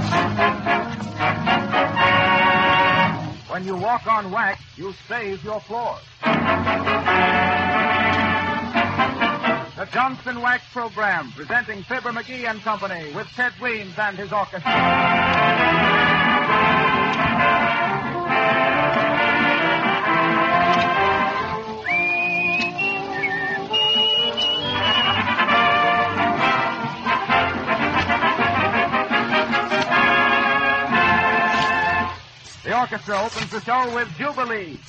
When you walk on wax, you save your floors. The Johnston Wax Program, presenting Fibber McGee and Company with Ted Weems and his orchestra. The orchestra opens the show with Jubilee.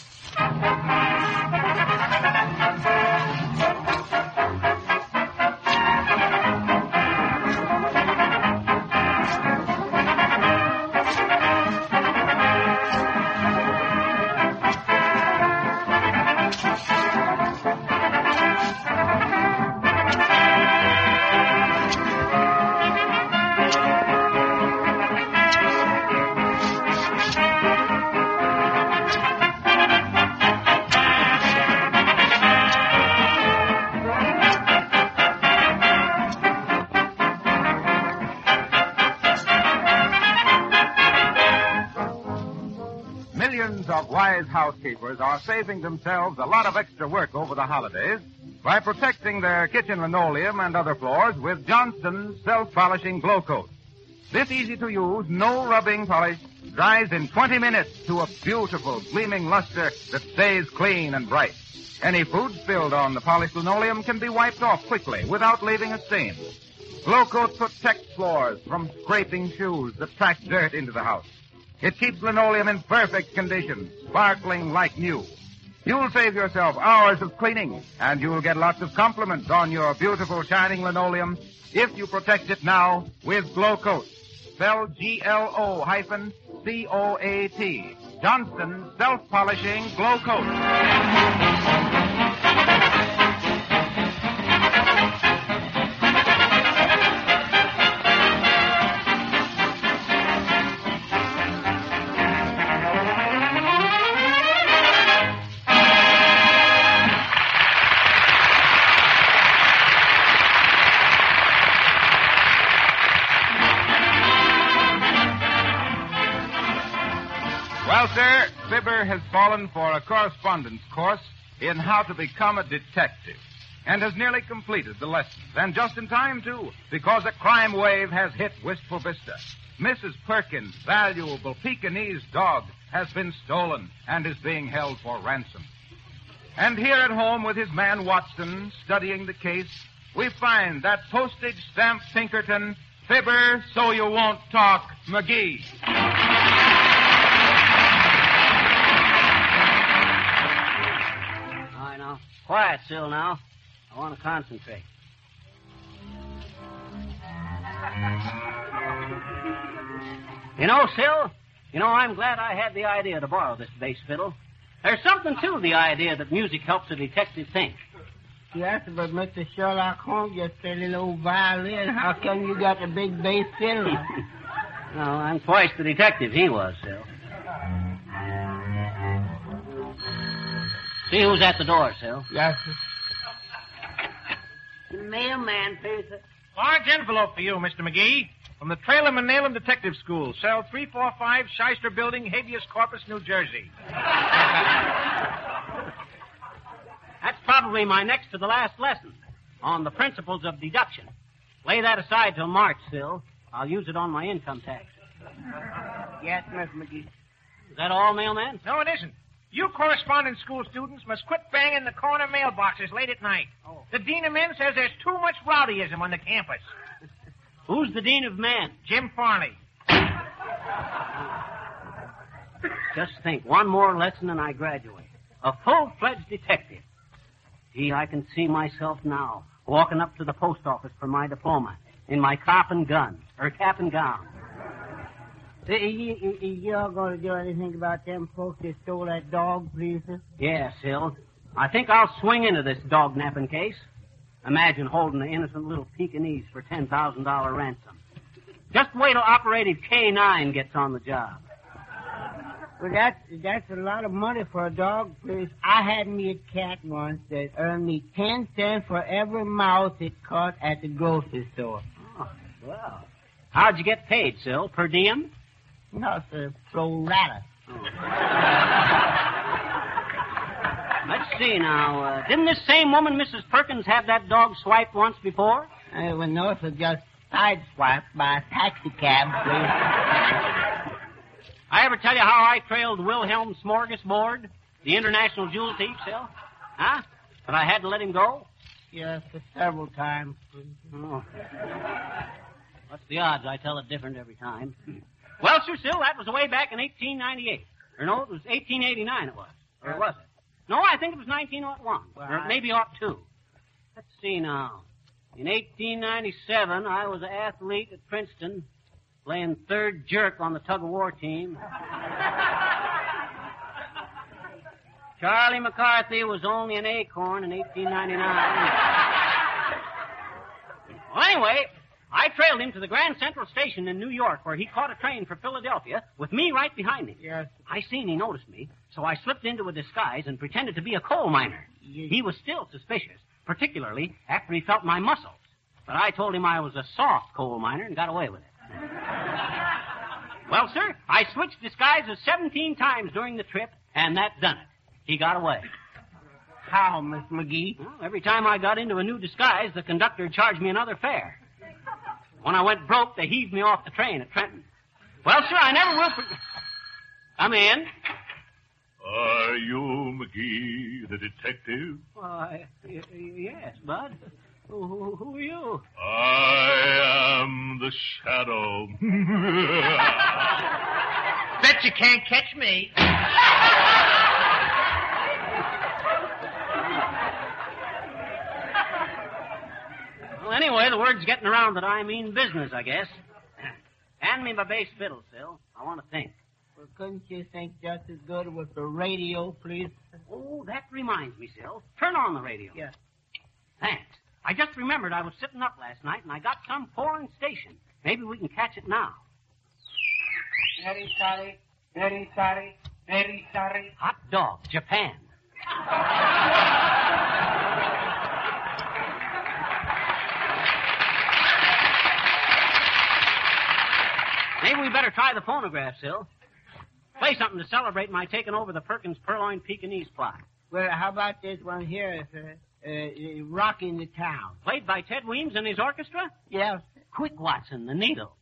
Millions of wise housekeepers are saving themselves a lot of extra work over the holidays by protecting their kitchen linoleum and other floors with Johnston's self-polishing Glow Coat. This easy-to-use, no-rubbing polish dries in 20 minutes to a beautiful, gleaming luster that stays clean and bright. Any food spilled on the polished linoleum can be wiped off quickly without leaving a stain. Glow Coat protects floors from scraping shoes that track dirt into the house. It keeps linoleum in perfect condition, sparkling like new. You'll save yourself hours of cleaning, and you'll get lots of compliments on your beautiful, shining linoleum if you protect it now with Glow Coat. Spelled Glocoat. Johnston Self-Polishing Glow Coat. Well, sir, Fibber has fallen for a correspondence course in how to become a detective and has nearly completed the lessons. And just in time, too, because a crime wave has hit Wistful Vista. Mrs. Perkins' valuable Pekingese dog has been stolen and is being held for ransom. And here at home with his man Watson studying the case, we find that postage stamp Pinkerton, Fibber so you won't talk McGee. Quiet, Sil, now. I want to concentrate. You know, Sil, I'm glad I had the idea to borrow this bass fiddle. There's something to the idea that music helps a detective think. Yes, but Mr. Sherlock Holmes just said a little violin. How come you got a big bass fiddle? No, I'm twice the detective he was, Sil. See who's at the door, Sil. Yes, sir. The mailman, please, sir. Large envelope for you, Mr. McGee. From the Trailham and Nailham Detective School, cell 345, Shyster Building, Habeas Corpus, New Jersey. That's probably my next to the last lesson on the principles of deduction. Lay that aside till March, Sil. I'll use it on my income tax. Yes, Miss McGee. Is that all, mailman? No, it isn't. You correspondence school students must quit banging the corner mailboxes late at night. Oh. The dean of men says there's too much rowdyism on the campus. Who's the dean of men? Jim Farley. Just think, one more lesson and I graduate. A full-fledged detective. Gee, I can see myself now, walking up to the post office for my diploma, in my cap and gown. You all going to do anything about them folks that stole that dog, please, sir? Yeah, Sil. I think I'll swing into this dog-napping case. Imagine holding an innocent little Pekingese for $10,000 ransom. Just wait till Operative K9 gets on the job. Well, that's a lot of money for a dog, please. I had me a cat once that earned me 10 cents for every mouse it caught at the grocery store. Oh, well. How'd you get paid, Sil? Per diem? No, sir. Pro rata. Let's see now. Didn't this same woman, Mrs. Perkins, have that dog swiped once before? Well, no, sir. Just sideswiped by a taxi cab, please. I ever tell you how I trailed Wilhelm Smorgasbord, the international jewel thief, Sil? Huh? But I had to let him go? Yes, sir, several times, please. Oh. What's the odds I tell it different every time? Well, Sir Sil, that was way back in 1898. Or no, it was 1889 it was. Or was it? No, I think it was 1901. Or maybe 02. Let's see now. In 1897, I was an athlete at Princeton, playing third jerk on the tug-of-war team. Charlie McCarthy was only an acorn in 1899. Well, anyway, I trailed him to the Grand Central Station in New York, where he caught a train for Philadelphia with me right behind him. Yes. I seen he noticed me, so I slipped into a disguise and pretended to be a coal miner. Yes. He was still suspicious, particularly after he felt my muscles. But I told him I was a soft coal miner and got away with it. Well, sir, I switched disguises 17 times during the trip, and that done it. He got away. How, Miss McGee? Well, every time I got into a new disguise, the conductor charged me another fare. When I went broke, they heaved me off the train at Trenton. Well, sir, I never will forget. Come in. Are you McGee, the detective? Why, yes, Bud. Who are you? I am the Shadow. Bet you can't catch me. Well, anyway, the word's getting around that I mean business, I guess. Hand me my bass fiddle, Sil. I want to think. Well, couldn't you think just as good with the radio, please? Oh, that reminds me, Sil. Turn on the radio. Yes. Thanks. I just remembered I was sitting up last night, and I got some foreign station. Maybe we can catch it now. Very sorry, very sorry, very sorry. Hot dog, Japan. Maybe we better try the phonograph, Sil. Play something to celebrate my taking over the Perkins Purloin Pekingese plot. Well, how about this one here, sir? Rocking the Town. Played by Ted Weems and his orchestra? Yes. Quick, Watson, the needle.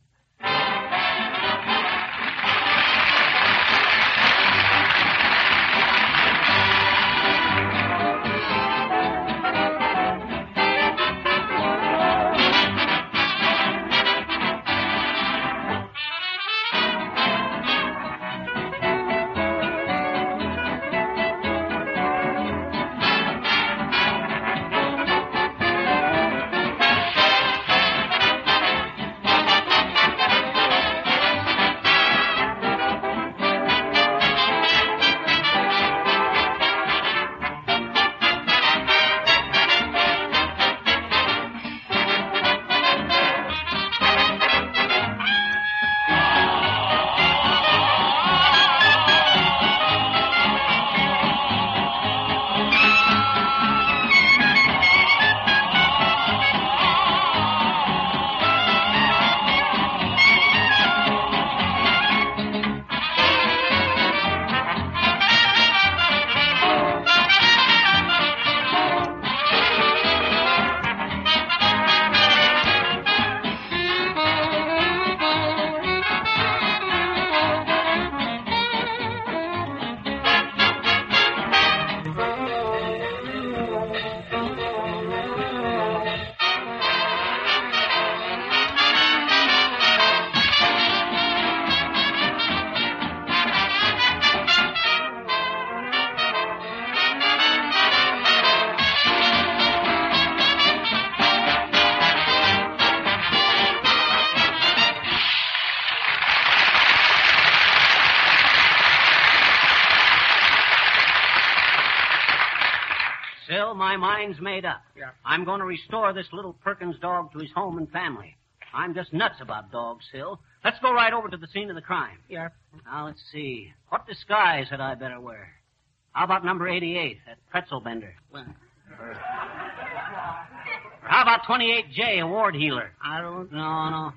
Sil, my mind's made up. Yeah. I'm going to restore this little Perkins dog to his home and family. I'm just nuts about dogs, Sil. Let's go right over to the scene of the crime. Yes. Now, let's see. What disguise had I better wear? How about number 88, that pretzel bender? Well, Or how about 28J, a ward healer? I don't... No.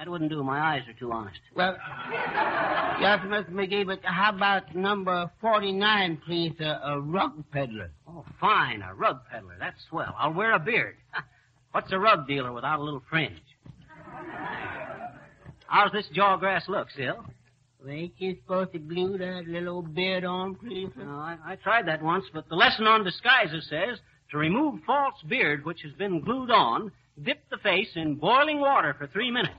That wouldn't do. My eyes are too honest. Well, yes, Mr. McGee, but how about number 49, please, a rug peddler? Oh, fine. A rug peddler. That's swell. I'll wear a beard. What's a rug dealer without a little fringe? How's this jawgrass look, Sil? Well, ain't you supposed to glue that little old beard on, please? No, I tried that once, but the lesson on disguises says to remove false beard which has been glued on, dip the face in boiling water for 3 minutes.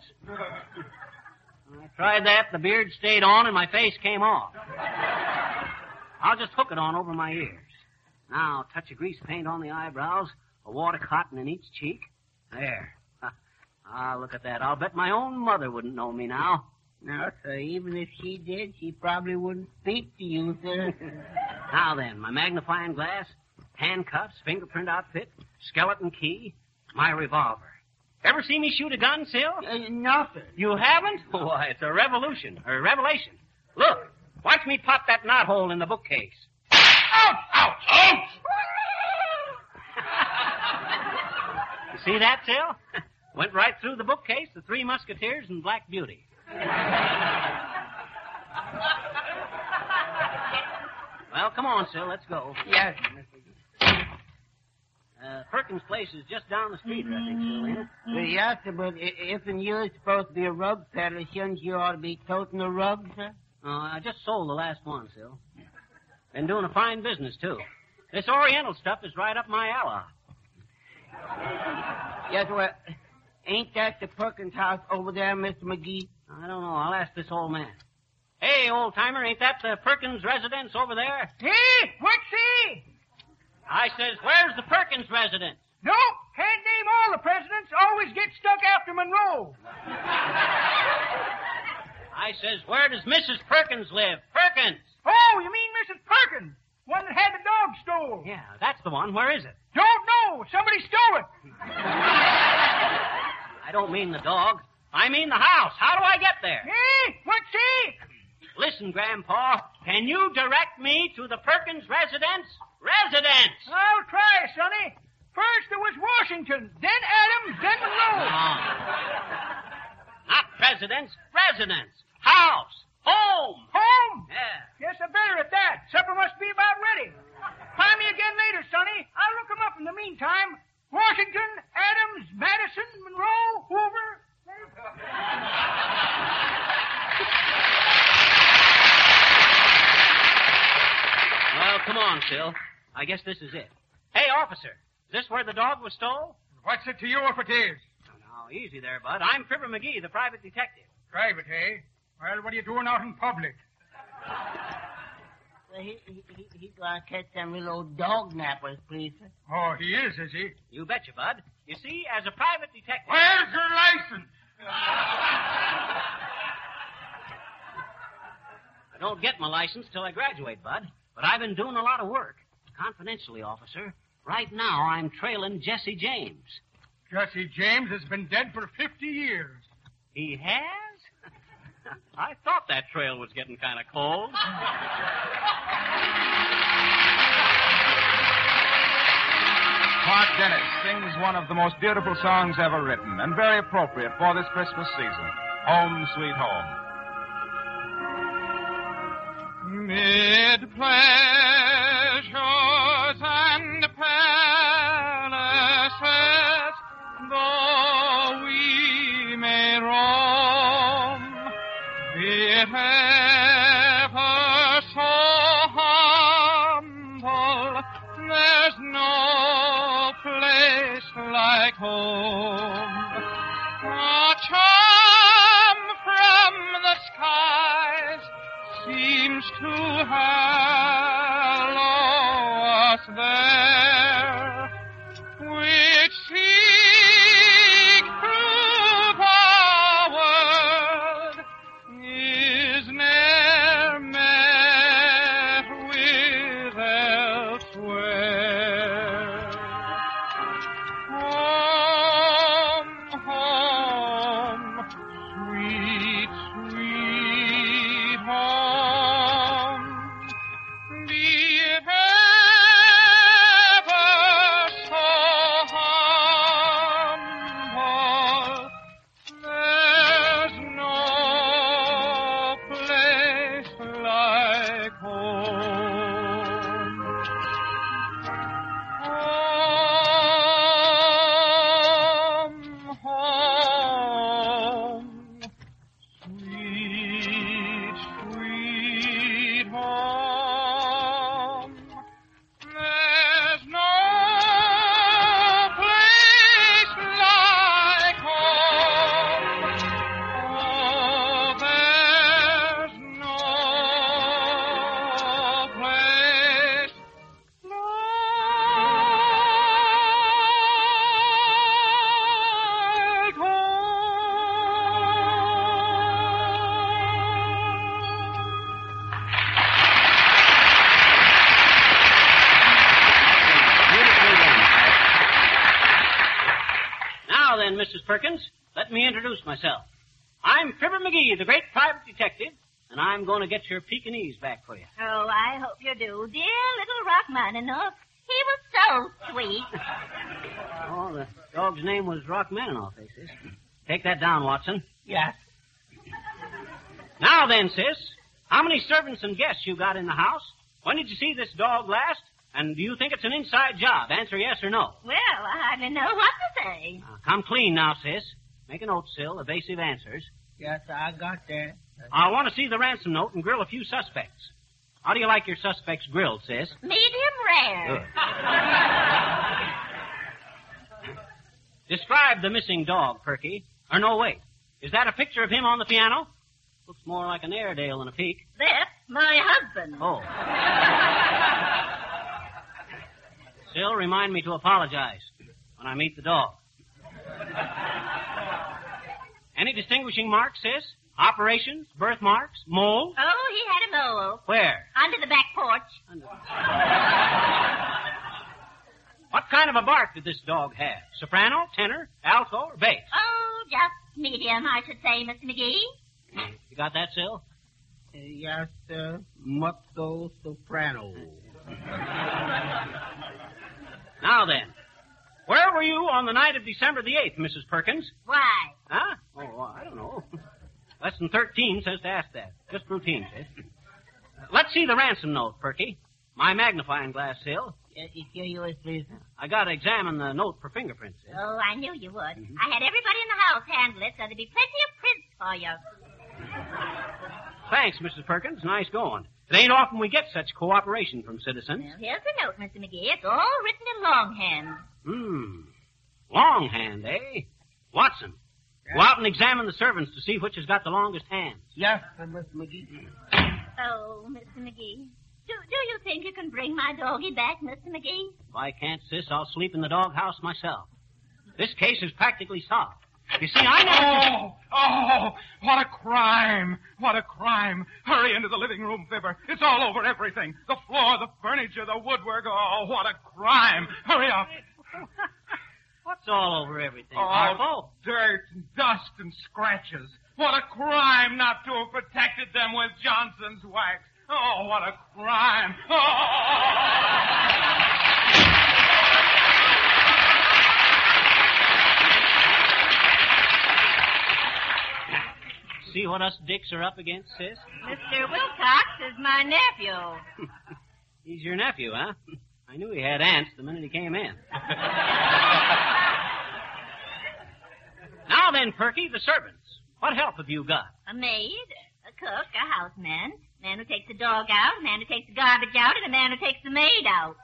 I tried that, the beard stayed on, and my face came off. I'll just hook it on over my ears. Now, touch of grease paint on the eyebrows, a wad of cotton in each cheek. There. Ah, look at that. I'll bet my own mother wouldn't know me now. No, sir, even if she did, she probably wouldn't speak to you, sir. Now then, my magnifying glass, handcuffs, fingerprint outfit, skeleton key, my revolver. Ever see me shoot a gun, Sil? No, sir. You haven't? Why, it's a revelation. Look, watch me pop that knothole in the bookcase. Ouch! Ouch! Ouch! You see that, Sil? Went right through the bookcase, the Three Musketeers, and Black Beauty. Well, come on, Sil, let's go. Yes, Mr. Perkins' place is just down the street, I think, Sil, ain't it? Well, yes, sir, but if and you're supposed to be a rug peddler, shouldn't you ought to be toting a rug, sir? I just sold the last one, Sil. Been doing a fine business, too. This Oriental stuff is right up my alley. Yes, well, ain't that the Perkins house over there, Mr. McGee? I don't know. I'll ask this old man. Hey, old-timer, ain't that the Perkins residence over there? Hey, what's he? I says, where's the Perkins residence? No, can't name all the presidents. Always get stuck after Monroe. I says, where does Mrs. Perkins live? Perkins! Oh, you mean Mrs. Perkins? One that had the dog stole. Yeah, that's the one. Where is it? Don't know. Somebody stole it. I don't mean the dog. I mean the house. How do I get there? Hey, what's he? Listen, Grandpa, can you direct me to the Perkins residence? Residence! I'll try, Sonny. First there was Washington, then Adams, then Monroe. Not presidents, residence. House. Home. Home? Yeah. Guess I better at that. Supper must be about ready. Find me again later, Sonny. I'll look 'em up in the meantime. Washington, Adams, Madison, Monroe, Hoover. Well, come on, Sil. I guess this is it. Hey, officer, is this where the dog was stole? What's it to you if it is? Oh, now, easy there, Bud. I'm Fibber McGee, the private detective. Private, eh? Well, what are you doing out in public? Well, he's going to catch them little old dog nappers, please, sir. Oh, he is he? You betcha, Bud. You see, as a private detective... Where's your license? I don't get my license till I graduate, Bud. But I've been doing a lot of work. Confidentially, officer. Right now, I'm trailing Jesse James. Jesse James has been dead for 50 years. He has? I thought that trail was getting kind of cold. Clark Dennis sings one of the most beautiful songs ever written, and very appropriate for this Christmas season, Home Sweet Home. Mid pleasures and palaces, though we may roam, be it ever so humble, there's no place like home. A charm from the skies seems to hallow us there, which seek through the world is ne'er met with elsewhere. Home, home, sweet, sweet home. Mrs. Perkins, let me introduce myself. I'm Fibber McGee, the great private detective, and I'm going to get your Pekingese back for you. Oh, I hope you do. Dear little Rachmaninoff. He was so sweet. Oh, the dog's name was Rachmaninoff, eh, sis? Take that down, Watson. Yes. Now then, sis, how many servants and guests you got in the house? When did you see this dog last? And do you think it's an inside job? Answer yes or no. Well, I hardly know what to say. Now, come clean now, sis. Make a note, Sil, evasive answers. Yes, I got that. I want to see the ransom note and grill a few suspects. How do you like your suspects grilled, sis? Medium rare. Good. Describe the missing dog, Perky. Or no, wait. Is that a picture of him on the piano? Looks more like an Airedale than a Peak. That's my husband. Oh. Still, remind me to apologize when I meet the dog. Any distinguishing marks, sis? Operations? Birthmarks? Mole? Oh, he had a mole. Where? Under the back porch. What kind of a bark did this dog have? Soprano, tenor, alto, or bass? Oh, just medium, I should say, Mr. McGee. You got that, Sil? Yes, sir. Mezzo soprano. Now then, where were you on the night of December the 8th, Mrs. Perkins? Why? Huh? Oh, I don't know. Lesson 13 says to ask that. Just routine, sis. Let's see the ransom note, Perky. My magnifying glass, Sil. Here you is, please. I got to examine the note for fingerprints, sis. Oh, I knew you would. I had everybody in the house handle it, so there'd be plenty of prints for you. Thanks, Mrs. Perkins. Nice going. It ain't often we get such cooperation from citizens. Well, here's the note, Mr. McGee. It's all written in longhand. Longhand, eh? Watson, go out and examine the servants to see which has got the longest hands. Yes, sir, Mr. McGee. Oh, Mr. McGee. Do you think you can bring my doggie back, Mr. McGee? If I can't, sis, I'll sleep in the doghouse myself. This case is practically solved. You see, I never... Oh, what a crime. What a crime. Hurry into the living room, Fibber. It's all over everything. The floor, the furniture, the woodwork. Oh, what a crime. Hurry up. What's all over everything, Oh, Harpo? dirt and dust and scratches. What a crime not to have protected them with Johnson's wax. Oh, what a crime. See what us dicks are up against, sis? Mr. Wilcox is my nephew. He's your nephew, huh? I knew he had aunts the minute he came in. Now then, Perky, the servants. What help have you got? A maid, a cook, a houseman, a man who takes the dog out, a man who takes the garbage out, and a man who takes the maid out.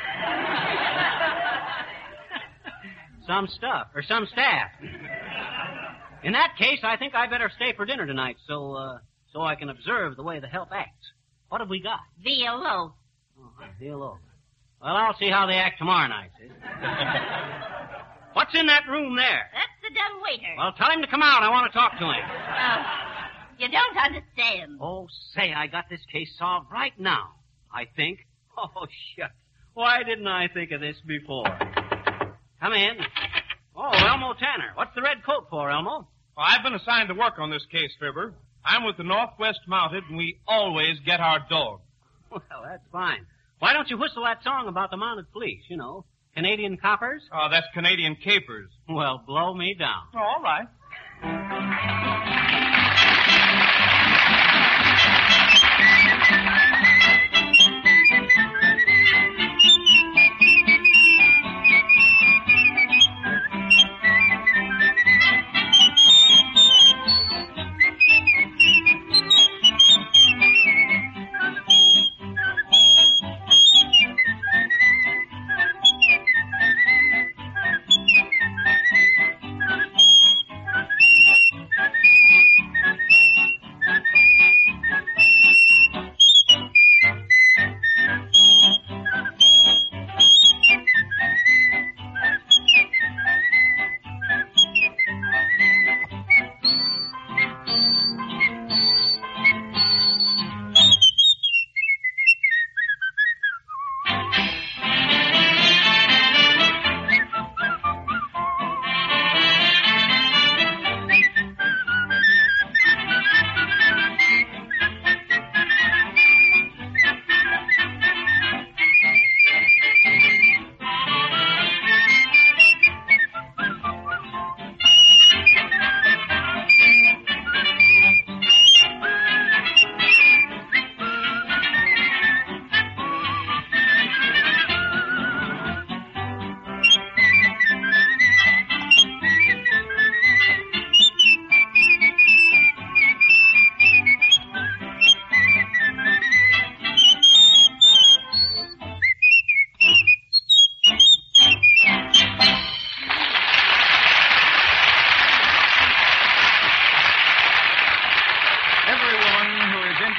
Some stuff, or some staff. In that case, I think I better stay for dinner tonight so I can observe the way the help acts. What have we got? Veal loaf. Oh, veal loaf. Well, I'll see how they act tomorrow night, sis. What's in that room there? That's the dumb waiter. Well, tell him to come out. I want to talk to him. You don't understand. Oh, say, I got this case solved right now, I think. Oh, shucks. Why didn't I think of this before? Come in. Oh, Elmo Tanner. What's the red coat for, Elmo? Well, I've been assigned to work on this case, Fibber. I'm with the Northwest Mounted, and we always get our dog. Well, that's fine. Why don't you whistle that song about the mounted police, you know? Canadian coppers? Oh, that's Canadian capers. Well, blow me down. Oh, all right.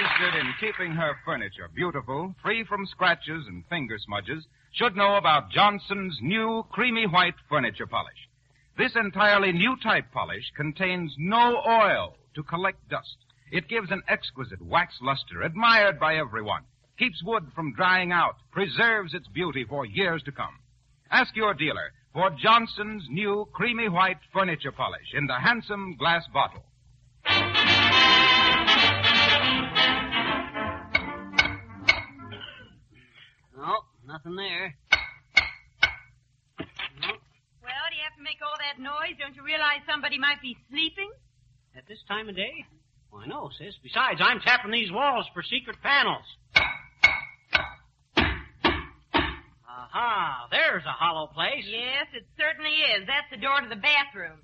interested in keeping her furniture beautiful, free from scratches and finger smudges, should know about Johnson's new creamy white furniture polish. This entirely new type polish contains no oil to collect dust. It gives an exquisite wax luster admired by everyone, keeps wood from drying out, preserves its beauty for years to come. Ask your dealer for Johnson's new creamy white furniture polish in the handsome glass bottle. No, nothing there. No. Well, do you have to make all that noise? Don't you realize somebody might be sleeping? At this time of day? Why, no, sis. Besides, I'm tapping these walls for secret panels. Aha, there's a hollow place. Yes, it certainly is. That's the door to the bathroom.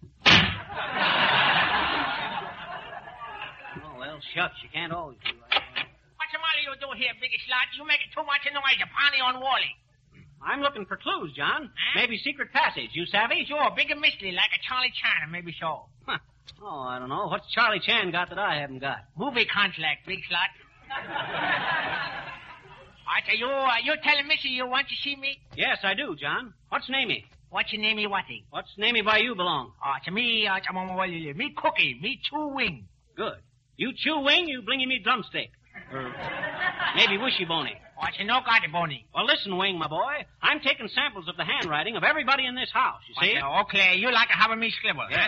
Oh, well, shucks, you can't always do that. What's the matter you do here, Biggie Slot? You making too much noise. You're pounding on Wally. I'm looking for clues, John. Huh? Maybe secret passage. You savvy? Sure, big and mystery, like a Charlie Chan, maybe so. Huh. Oh, I don't know. What's Charlie Chan got that I haven't got? Movie contract, Big Slot. I tell you telling Missy you want to see me? Yes, I do, John. What's namey? What's your namey, whatty? What's namey by you belong? To me, me cookie, me chew wing. Good. You chew wing, you blingy me drumstick. Or maybe wishy bony. You no got it, Boney. Well, listen, Wing, my boy. I'm taking samples of the handwriting of everybody in this house, you see? Okay, you like having me scribble, Yeah.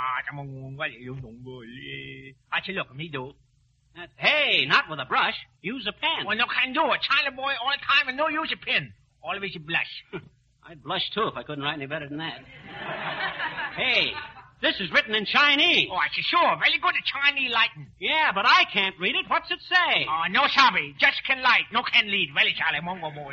Look, me do. Hey, not with a brush. Use a pen. Well, no can do it. China boy all the time and no use a pen. Always you blush. I'd blush, too, if I couldn't write any better than that. Hey, this is written in Chinese. Sure. Very good at Chinese lighting. Yeah, but I can't read it. What's it say? No sabi. Just can light. No can lead. Very Charlie Mongo boy.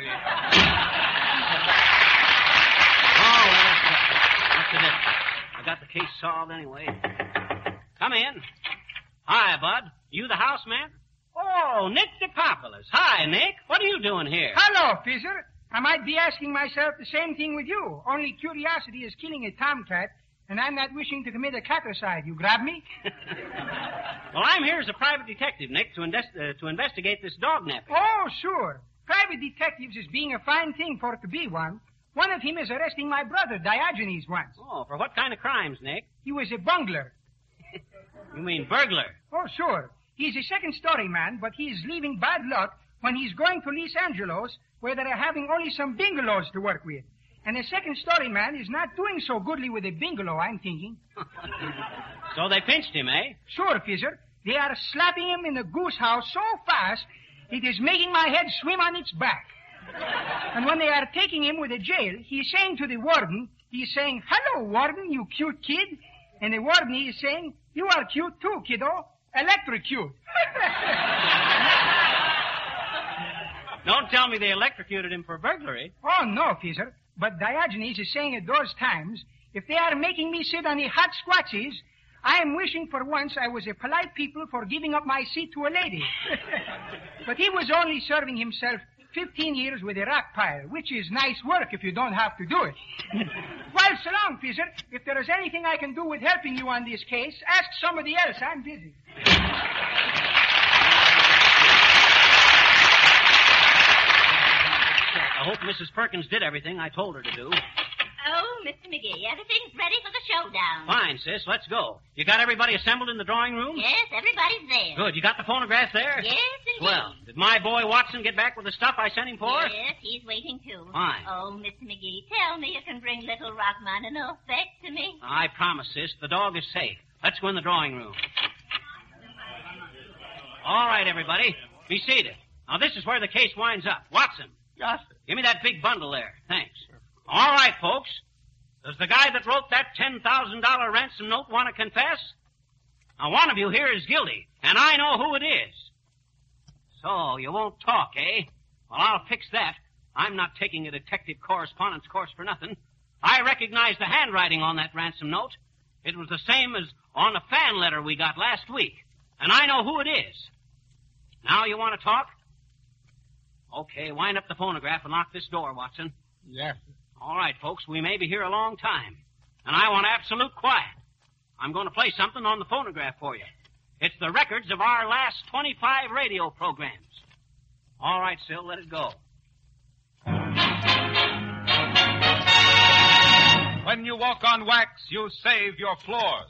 Oh, well, what's the difference? I got the case solved anyway. Come in. Hi, Bud. You the houseman? Oh, Nick DePopulis. Hi, Nick. What are you doing here? Hello, Fizzer. I might be asking myself the same thing with you. Only curiosity is killing a tomcat, and I'm not wishing to commit a catricide. You grab me? Well, I'm here as a private detective, Nick, to investigate this dog napping. Oh, sure. Private detectives is being a fine thing for it to be one. One of him is arresting my brother, Diogenes, once. Oh, for what kind of crimes, Nick? He was a bungler. You mean burglar? Oh, sure. He's a second-story man, but he's leaving bad luck when he's going to Los Angeles, where they're having only some bungalows to work with. And a second-story man is not doing so goodly with a bungalow, I'm thinking. So they pinched him, eh? Sure, Fizzer. They are slapping him in the goose house so fast, it is making my head swim on its back. And when they are taking him with the jail, he's saying to the warden, he's saying, "Hello, warden, you cute kid." And the warden is saying, "You are cute too, kiddo. Electrocute." Don't tell me they electrocuted him for burglary. Oh, no, Fizzer. But Diogenes is saying at those times, if they are making me sit on the hot squatches, I am wishing for once I was a polite people for giving up my seat to a lady. But he was only serving himself 15 years with a rock pile, which is nice work if you don't have to do it. Well, so long, Fizzer. If there is anything I can do with helping you on this case, ask somebody else. I'm busy. I hope Mrs. Perkins did everything I told her to do. Oh, Mr. McGee, everything's ready for the showdown. Fine, sis. Let's go. You got everybody assembled in the drawing room? Yes, everybody's there. Good. You got the phonograph there? Yes, indeed. Well, did my boy Watson get back with the stuff I sent him for? Yes, he's waiting too. Fine. Oh, Mr. McGee, tell me you can bring little Rockman and back to me. I promise, sis. The dog is safe. Let's go in the drawing room. All right, everybody. Be seated. Now, this is where the case winds up. Watson. Yes, sir. Give me that big bundle there. Thanks. All right, folks. Does the guy that wrote that $10,000 ransom note want to confess? Now, one of you here is guilty, and I know who it is. So, you won't talk, eh? Well, I'll fix that. I'm not taking a detective correspondence course for nothing. I recognize the handwriting on that ransom note. It was the same as on a fan letter we got last week, and I know who it is. Now you want to talk? Okay, wind up the phonograph and lock this door, Watson. Yes, sir. All right, folks, we may be here a long time, and I want absolute quiet. I'm going to play something on the phonograph for you. It's the records of our last 25 radio programs. All right, Sil, let it go. When you walk on wax, you save your floors.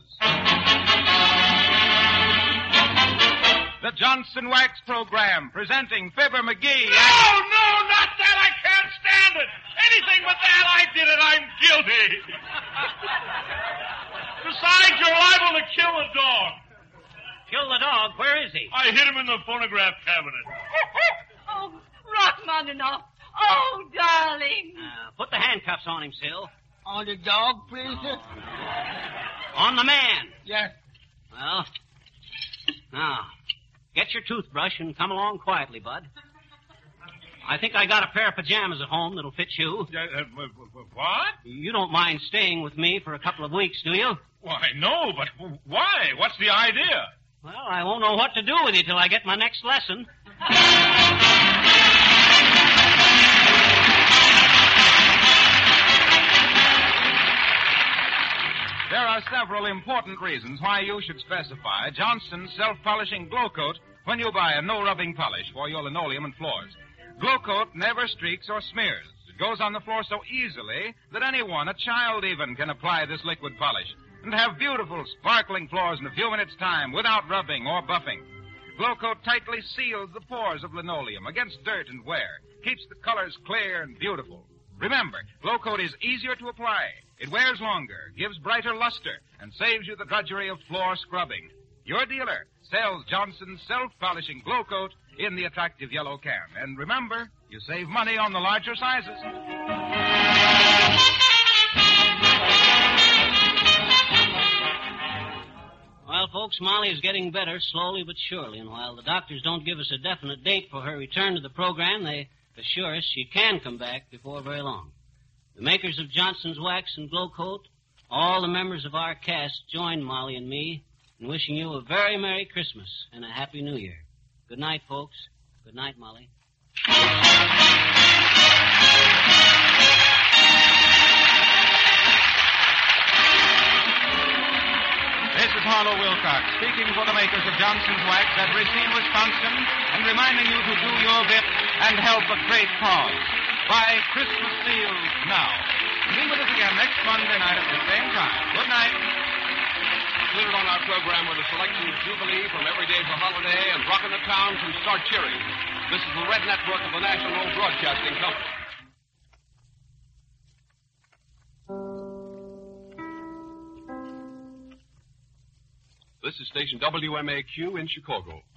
The Johnson Wax Program, presenting Fibber McGee. No, not that. I can't stand it. Anything but that. I did it. I'm guilty. Besides, you're liable to kill a dog. Kill the dog? Where is he? I hit him in the phonograph cabinet. Oh, Rachmaninoff. Oh, darling. Put the handcuffs on him, Sil. On the dog, please, sir? On the man. Yes. Well, now, get your toothbrush and come along quietly, Bud. I think I got a pair of pajamas at home that'll fit you. What? You don't mind staying with me for a couple of weeks, do you? Why, no, but why? What's the idea? Well, I won't know what to do with you till I get my next lesson. There are several important reasons why you should specify Johnson's self-polishing Glow Coat when you buy a no-rubbing polish for your linoleum and floors. Glow Coat never streaks or smears. It goes on the floor so easily that anyone, a child even, can apply this liquid polish and have beautiful, sparkling floors in a few minutes' time without rubbing or buffing. Glow Coat tightly seals the pores of linoleum against dirt and wear, keeps the colors clear and beautiful. Remember, Glow Coat is easier to apply. It wears longer, gives brighter luster, and saves you the drudgery of floor scrubbing. Your dealer sells Johnson's self-polishing Glow Coat in the attractive yellow can. And remember, you save money on the larger sizes. Well, folks, Molly is getting better slowly but surely, and while the doctors don't give us a definite date for her return to the program, they assure us she can come back before very long. The makers of Johnson's Wax and Glow Coat, all the members of our cast join Molly and me in wishing you a very Merry Christmas and a Happy New Year. Good night, folks. Good night, Molly. This is Harlow Wilcox speaking for the makers of Johnson's Wax at Racine, Wisconsin, and reminding you to do your bit and help a great cause. Buy Christmas seals now. Be with us again next Monday night at the same time. Good night. Included on our program were the selections Jubilee from Every Day's a Holiday and Rockin' the Town from Start Cheering. This is the Red Network of the National Broadcasting Company. This is station WMAQ in Chicago.